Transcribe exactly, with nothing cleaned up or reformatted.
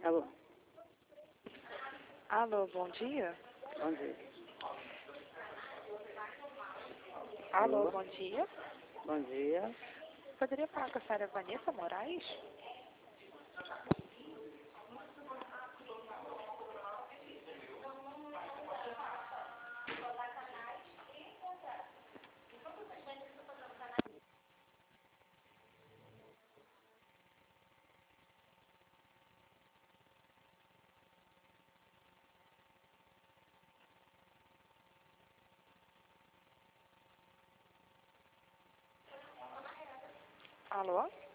Alô, Alô, bom dia. bom dia. Alô, Alô, bom dia. bom dia. Poderia falar com a senhora Vanessa Moraes? Alô?